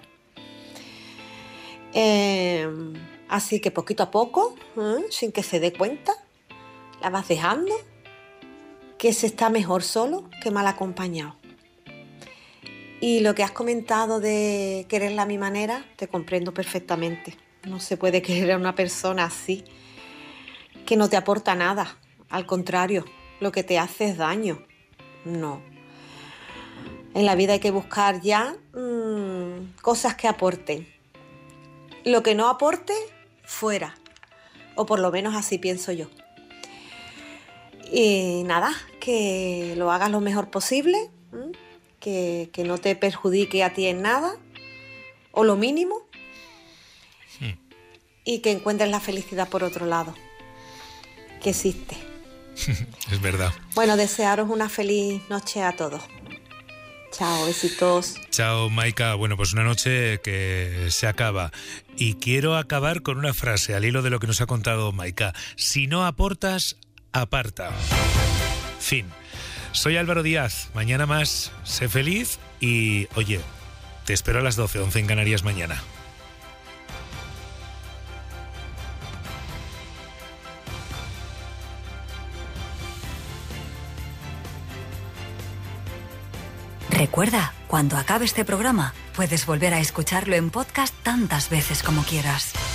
Eh, así que poquito a poco, ¿eh? sin que se dé cuenta, la vas dejando, que se está mejor solo que mal acompañado. Y lo que has comentado de quererla a mi manera, te comprendo perfectamente. No se puede querer a una persona así, que no te aporta nada. Al contrario, lo que te hace es daño. No. En la vida hay que buscar ya mmm, cosas que aporten. Lo que no aporte, fuera. O por lo menos así pienso yo. Y nada, que lo hagas lo mejor posible, que, que no te perjudique a ti en nada, o lo mínimo, sí. Y que encuentres la felicidad por otro lado, que existe. Es verdad. Bueno, desearos una feliz noche a todos. Chao, besitos. Chao, Maika. Bueno, pues una noche que se acaba. Y quiero acabar con una frase al hilo de lo que nos ha contado Maika. Si no aportas, aparta. Fin. Soy Álvaro Díaz. Mañana más. Sé feliz y, oye, te espero a las doce, once en Canarias mañana. Recuerda, cuando acabe este programa, puedes volver a escucharlo en podcast tantas veces como quieras.